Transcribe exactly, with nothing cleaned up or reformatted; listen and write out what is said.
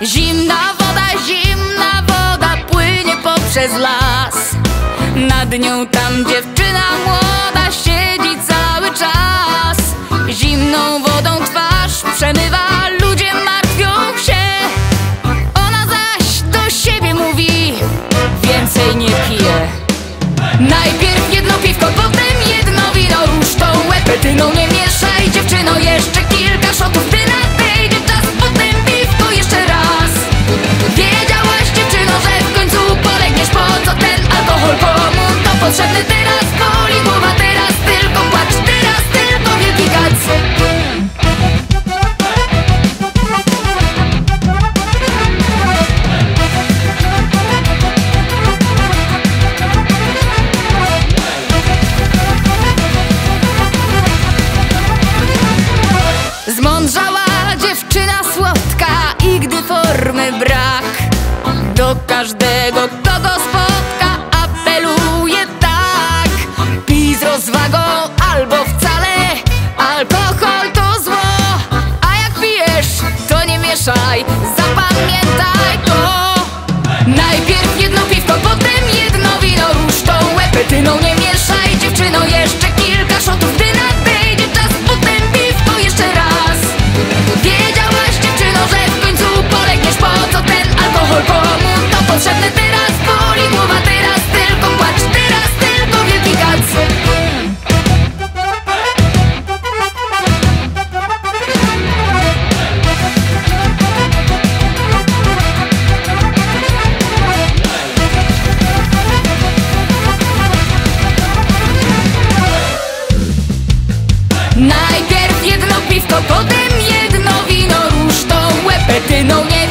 Zimna woda, zimna woda płynie poprzez las. Nad nią tam dziewczyna młoda siedzi cały czas. Zimną wodą twarz przemywa, ludzie martwią się. Ona zaś do siebie mówi: więcej nie piję. Najpierw jedno piwko, potem jedno wino. Róż tą łepetyną nie mieszaj, dziewczyno, jeszcze kilka szotów, gdy nadejdzie czas. Potem piwko jeszcze raz. Wiedziałaś, dziewczyno, że w końcu polegniesz? Po co ten alkohol, komu to potrzebny? Teraz boli głowa, teraz tylko płacz, teraz tylko wielki kac. Zmądrzała dziewczyna słodka i gdy formy brak, do każdego, kogo spotka, apeluje tak: pij z rozwagą albo wcale, alkohol to zło. A jak pijesz, to nie mieszaj, zapamiętaj to. Najpierw jedno piwko, potem jedno wino. Róż tą łepetyną nie mieszaj, dziewczyno, jeszcze kilka szotów, gdy nadejdzie czas. Potem piwko jeszcze raz. Wiedziałaś, dziewczyno, że w końcu polegniesz? Po co ten alkohol, komu to potrzebny? Teraz boli głowa, teraz tylko płacz, teraz tylko wielki kac. Najpierw jedno piwko, potem jedno wino. Róż tą łepetyną nie